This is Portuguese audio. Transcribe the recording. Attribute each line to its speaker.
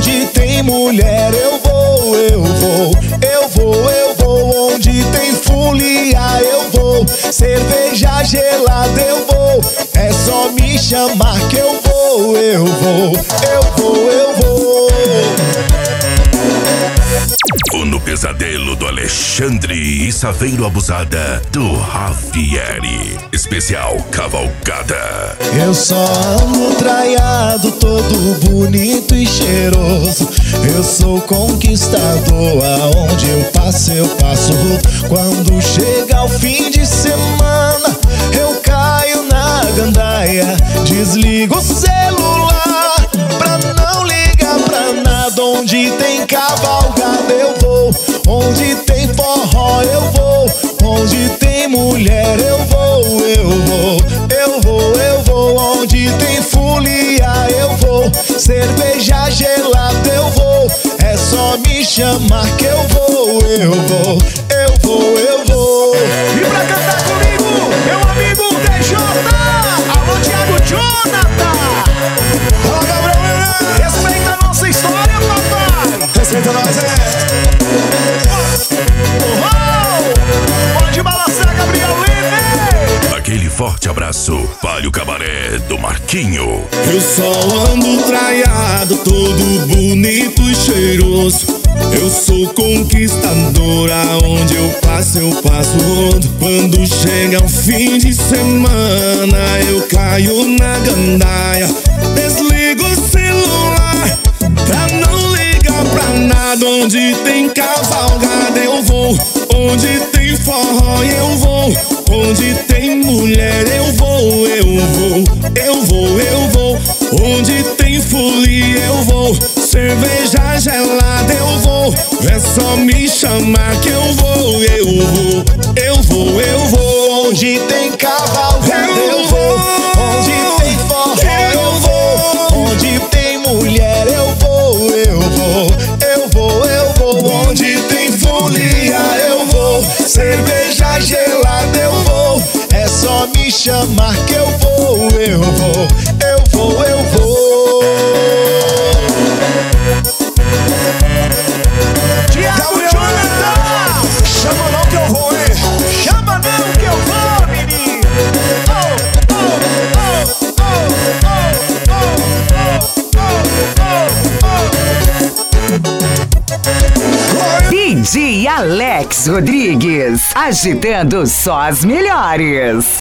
Speaker 1: Onde tem mulher eu vou, eu vou. Eu vou, eu vou. Onde tem folia eu vou. Cerveja gelada eu vou. É só me chamar que eu vou, eu vou. Eu vou, eu vou.
Speaker 2: No pesadelo do Alexandre e Saveiro Abusada do Javieri. Especial Cavalgada.
Speaker 1: Eu só ando traiado, todo bonito e cheiroso. Eu sou conquistador, aonde eu passo. Quando chega o fim de semana, eu caio na gandaia. Desligo o celular pra não ligar pra nada. Onde tem cavalgada eu vou. Onde tem forró eu vou. Onde tem mulher eu vou, eu vou. Eu vou, eu vou. Onde tem folia eu vou. Cerveja gelada eu vou. É só me chamar que eu vou, eu vou. Eu vou, eu vou.
Speaker 3: E pra cantar comigo, meu amigo DJ. Alô, Thiago Jonathan.
Speaker 1: Fala, Gabriel.
Speaker 3: Respeita a nossa história, papai.
Speaker 1: Respeita nós,
Speaker 3: Pode balançar, Gabriel Leme.
Speaker 2: Aquele forte abraço para o cabaré do Marquinho.
Speaker 1: Eu só ando traiado, todo bonito e cheiroso. Eu sou conquistador, aonde eu passo rodo. Quando chega o fim de semana, eu caio na gandaia. Desligo o celular pra não ligar pra nada. Onde tem cavalgada eu vou. Onde tem forró eu vou. Onde tem mulher eu vou, eu vou. Eu vou, eu vou. Onde tem folia eu vou. Cerveja gelada eu vou. É só me chamar que eu vou, eu vou. Eu vou, eu vou. Onde tem cavalgada eu vou. Onde tem forró eu vou. Onde tem mulher eu vou, eu vou. Eu vou, eu vou. Onde tem folia eu vou. Cerveja gelada eu vou. É só me chamar que eu vou, eu vou. Eu vou, eu vou.
Speaker 3: Thiago Jonathan.
Speaker 1: Chama não que eu vou, hein?
Speaker 3: Chama não que eu vou, menino.
Speaker 4: DJ Alex Rodrigues, agitando só as melhores.